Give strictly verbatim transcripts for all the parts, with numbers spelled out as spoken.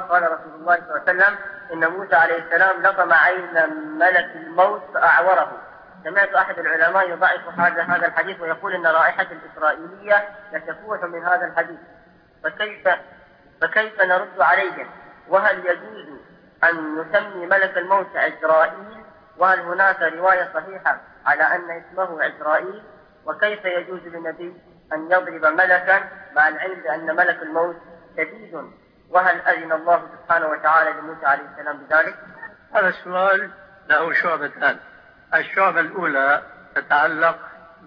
قال رسول الله صلى الله عليه وسلم إن موسى عليه السلام لطم عين ملك الموت فأعوره. سمعت أحد العلماء يضعف هذا هذا الحديث ويقول إن رائحة الإسرائيلية لتفوح من هذا الحديث، فكيف فكيف نرد عليهم؟ وهل يجوز أن نسمي ملك الموت عزرائيل؟ وهل هناك رواية صحيحة على أن اسمه عزرائيل؟ وكيف يجوز للنبي أن يضرب ملكا مع العلم بأن ملك الموت شديد؟ وهل أذن الله سبحانه وتعالى لموسى عليه السلام بذلك؟ هذا السؤال له شعبتان. الشعبة الأولى تتعلق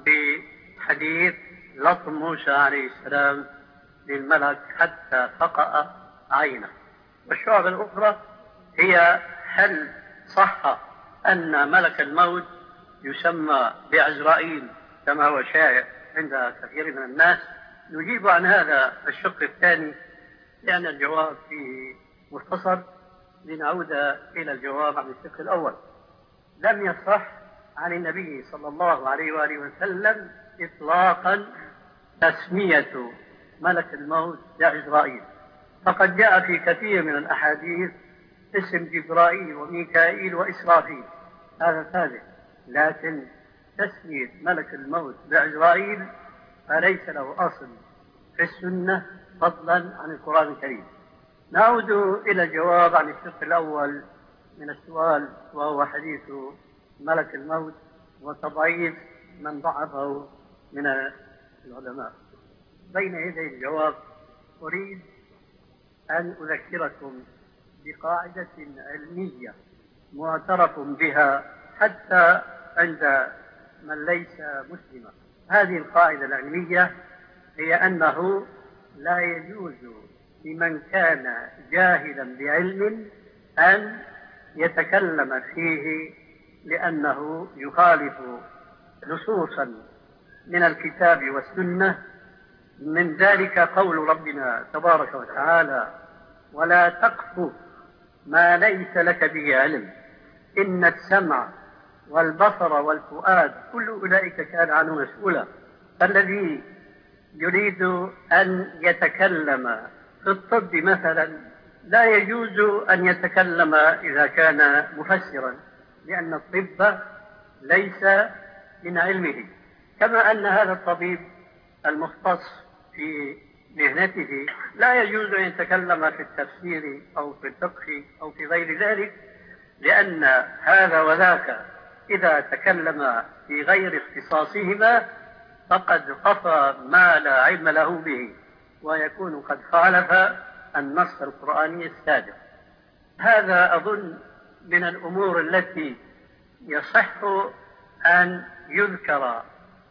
بحديث لطم موسى عليه السلام للملك حتى فقأ عينه، والشعبة الأخرى هي هل صح أن ملك الموت يسمى بعزرائيل كما هو شائع عند كثير من الناس. نجيب عن هذا الشق الثاني لأن الجواب فيه مختصر، لنعود إلى الجواب عن الشق الأول. لم يصح عن النبي صلى الله عليه وآله وسلم إطلاقا تسمية ملك الموت بعزرائيل، فقد جاء في كثير من الأحاديث اسم جبرائيل وميكائيل وإسرافيل، هذا ثابت، لكن تسمية ملك الموت بعزرائيل فليس له أصل في السنة فضلا عن القرآن الكريم. نعود إلى الجواب عن الشق الأول من السؤال، وهو حديث ملك الموت وتضعيف من ضعفه من العلماء. بين يدي الجواب أريد أن أذكركم بقاعدة علمية معترف بها حتى عند من ليس مسلما. هذه القاعدة العلمية هي أنه لا يجوز لمن كان جاهلا بعلم أن يتكلم فيه لأنه يخالف نصوصا من الكتاب والسنة، من ذلك قول ربنا تبارك وتعالى: ولا تقف ما ليس لك به علم إن السمع والبصر والفؤاد كل أولئك كان عنه مسؤولا. فالذي يريد أن يتكلم في الطب مثلا لا يجوز أن يتكلم إذا كان مفسرا، لأن الطب ليس من علمه، كما أن هذا الطبيب المختص في مهنته لا يجوز أن يتكلم في التفسير أو في الفقه أو في غير ذلك، لأن هذا وذاك إذا تكلم في غير اختصاصهما فقد قضى ما لا علم له به، ويكون قد خالف النص القرآني السابق. هذا أظن من الأمور التي يصح أن يذكر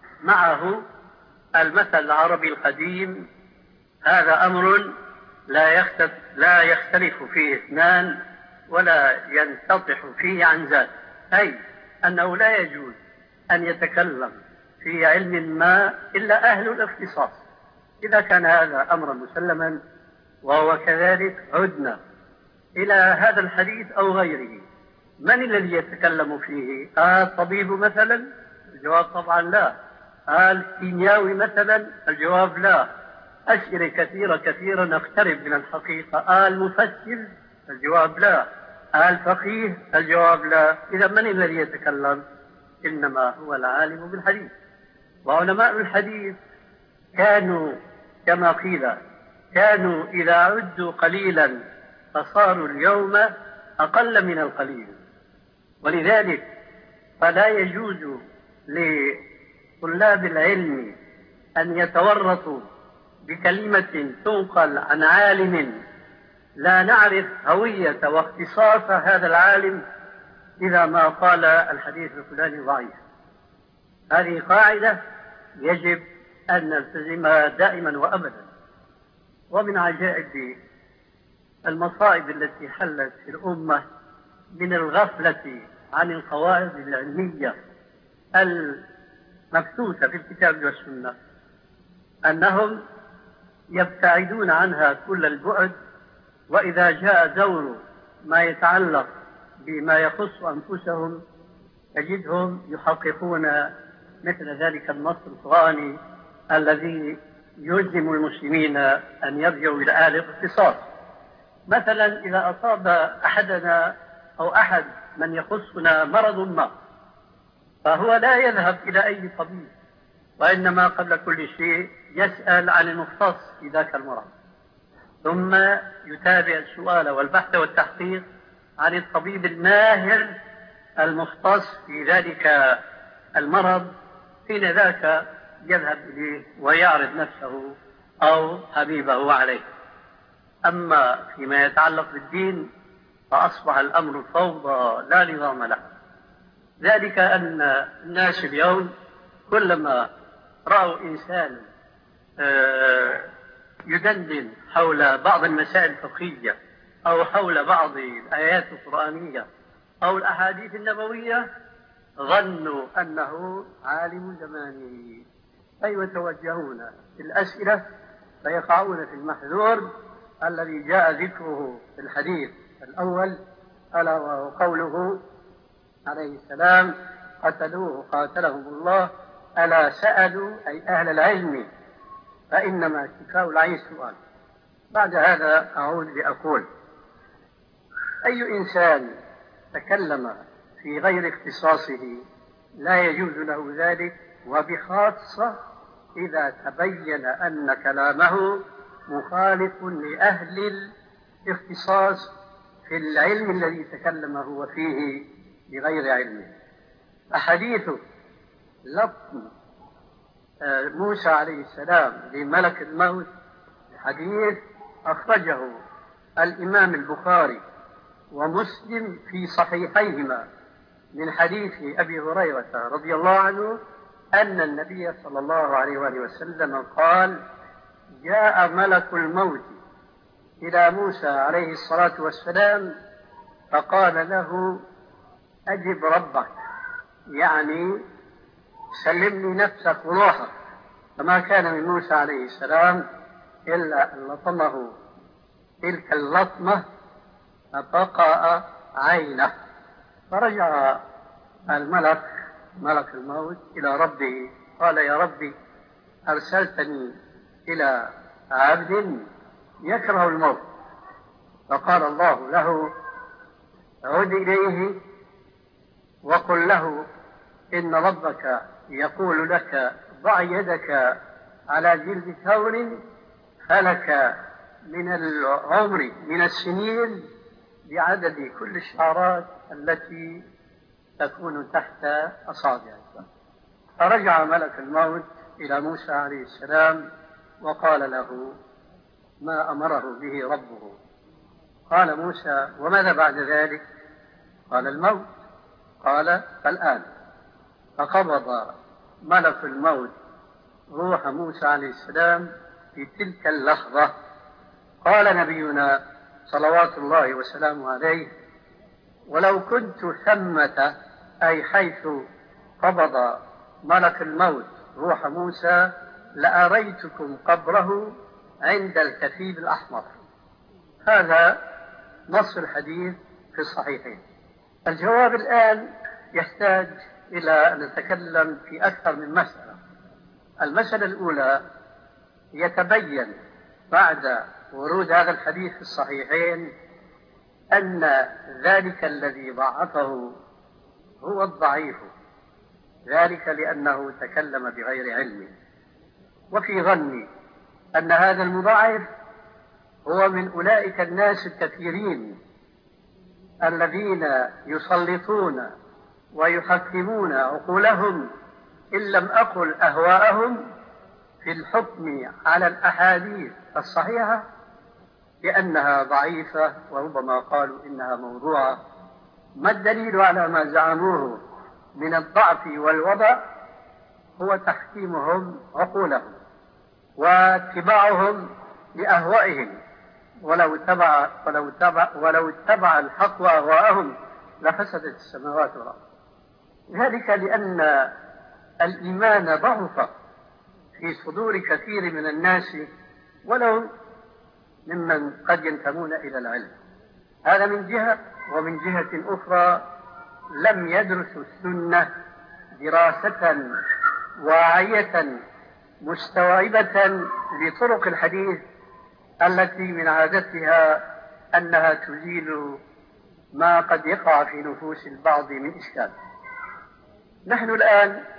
معه المثل العربي القديم: هذا أمر لا يختلف, لا يختلف فيه اثنان ولا ينتطح فيه عن ذات، أي أنه لا يجوز أن يتكلم في علم ما إلا أهل الاختصاص. إذا كان هذا أمرا مسلما وهو كذلك، عدنا إلى هذا الحديث أو غيره، من الذي يتكلم فيه؟ آه الطبيب مثلا؟ الجواب طبعا لا. آه الكيمياوي مثلا؟ الجواب لا. أسئلة كثيرة كثيرة نقترب من الحقيقة. آه المفسر؟ الجواب لا. آه الفقيه؟ الجواب لا. إذا من الذي يتكلم؟ إنما هو العالم بالحديث. وعلماء الحديث كانوا كما قيل كانوا إذا عدوا قليلا فصاروا اليوم أقل من القليل، ولذلك فلا يجوز لطلاب العلم أن يتورطوا بكلمة تنقل عن عالم لا نعرف هوية واختصاص هذا العالم إذا ما قال الحديث الفلاني ضعيف. هذه قاعدة يجب أن نلتزمها دائما وأبدا. ومن عجائب المصائب التي حلت في الأمة من الغفلة عن القواعد العلمية المبثوثة في الكتاب والسنة أنهم يبتعدون عنها كل البعد، وإذا جاء دور ما يتعلق بما يخص أنفسهم تجدهم يحققون مثل ذلك النص القرآني الذي يلزم المسلمين أن يرجعوا إلى أهل الاختصاص. مثلا إذا أصاب أحدنا أو أحد من يخصنا مرض ما، فهو لا يذهب إلى أي طبيب، وإنما قبل كل شيء يسأل عن المختص في ذاك المرض، ثم يتابع السؤال والبحث والتحقيق عن الطبيب الماهر المختص في ذلك المرض، حين ذاك يذهب إليه ويعرض نفسه أو حبيبه عليه. أما فيما يتعلق بالدين فأصبح الأمر فوضى لا نظام له، ذلك أن الناس اليوم كلما رأوا إنسان يدندن حول بعض المسائل الفقهية أو حول بعض الآيات القرآنية أو الأحاديث النبوية ظنوا أنه عالم زمانه، فيتوجهون في الأسئلة فيقعون في المحذور الذي جاء ذكره في الحديث الأول، ألا وهو قوله عليه السلام: قتلوه قاتلهم الله، ألا سألوا أي أهل العلم فإنما شفاء العين السؤال. بعد هذا أعود لأقول: أي إنسان تكلم في غير اختصاصه لا يجوز له ذلك، وبخاصة إذا تبين أن كلامه مخالف لأهل الاختصاص في العلم الذي تكلم هو فيه بغير علمه. أحاديث لطم موسى عليه السلام لملك الموت حديث أخرجه الإمام البخاري ومسلم في صحيحيهما من حديث أبي هريرة رضي الله عنه أن النبي صلى الله عليه وآله وسلم قال: جاء ملك الموت إلى موسى عليه الصلاة والسلام فقال له: أجب ربك، يعني سلمني نفسك وروحك. فما كان من موسى عليه السلام إلا أن لطمه تلك اللطمة فبقى عينه، فرجع الملك ملك الموت إلى ربه قال: يا ربي، أرسلتني إلى عبد يكره الموت. فقال الله له: عد إليه وقل له إن ربك يقول لك: ضع يدك على جلد ثور فلك من العمر من السنين بعدد كل الشعرات التي تكون تحت أصابعك. فرجع ملك الموت إلى موسى عليه السلام وقال له ما أمره به ربه. قال موسى: وماذا بعد ذلك؟ قال: الموت. قال: فالآن. فقبض ملك الموت روح موسى عليه السلام في تلك اللحظة. قال نبينا صلوات الله وسلامه عليه: ولو كنت ثمة، أي حيث قبض ملك الموت روح موسى، لأريتكم قبره عند الكثيب الأحمر. هذا نص الحديث في الصحيحين. الجواب الآن يحتاج إلى أن نتكلم في أكثر من مسألة. المسألة الأولى: يتبين بعد ورود هذا الحديث في الصحيحين أن ذلك الذي ضعفه هو الضعيف، ذلك لأنه تكلم بغير علم. وفي ظني أن هذا المضاعف هو من أولئك الناس الكثيرين الذين يسلطون ويحكمون عقولهم، إن لم أقل أهواءهم، في الحكم على الأحاديث الصحيحة بأنها ضعيفة، وربما قالوا إنها موضوعة. ما الدليل على ما زعموه من الضعف والوضع؟ هو تحكيمهم عقولهم واتباعهم لأهوائهم، ولو اتبع ولو اتبع ولو اتبع الحق أهواءهم لفسدت السماوات والأرض. ذلك لأن الإيمان ضعف في صدور كثير من الناس ولو ممن قد ينتمون إلى العلم. هذا من جهة، ومن جهة أخرى لم يدرسوا السنة دراسة واعية مستوعبة لطرق الحديث التي من عادتها أنها تزيل ما قد يقع في نفوس البعض من إشكال. نحن الآن